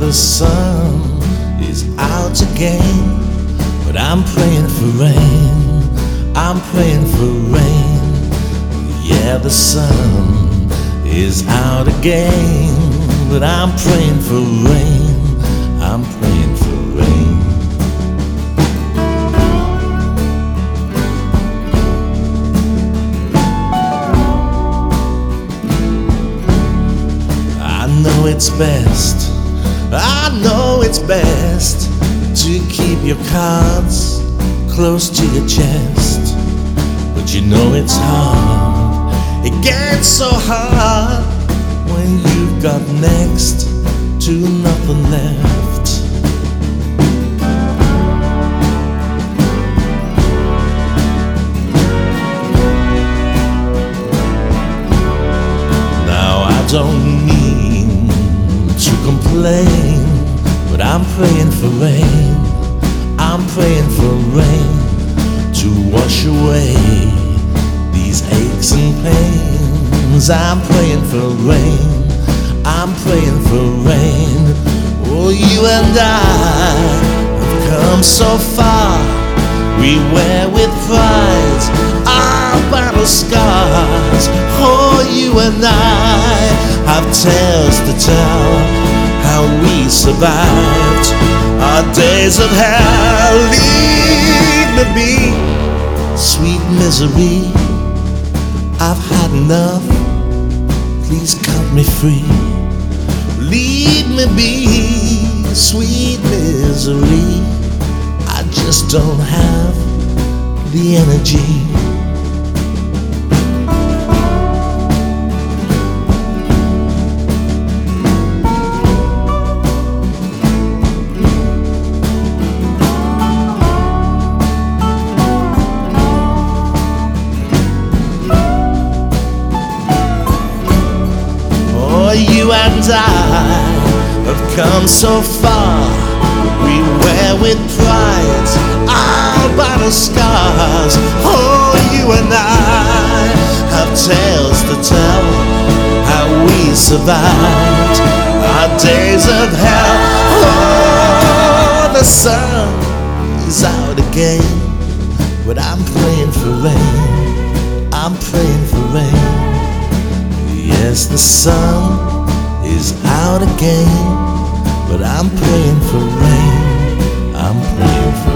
the sun is out again, but I'm praying for rain. I'm praying for rain. Yeah, the sun is out again, but I'm praying for rain. I'm praying for rain. I know it's best, I know it's best to keep your cards close to your chest. But you know it's hard, it gets so hard when you've got next to nothing left. Now I don't mean to complain, but I'm praying for rain. I'm praying for rain to wash away these aches and pains. I'm praying for rain. I'm praying for rain. Oh, you and I have come so far. We wear with pride our battle scars. Oh, you and I have tales to tell how we survived our days of hell. Leave me be, sweet misery. I've had enough, please cut me free. Leave me be, sweet misery. I just don't have the energy. You and I have come so far. We wear with pride our battle scars. Oh, you and I have tales to tell how we survived our days of hell. Oh, the sun is out again, but I'm praying for rain. I'm praying for rain. Yes, the sun is out again, but I'm praying for rain. I'm praying for rain.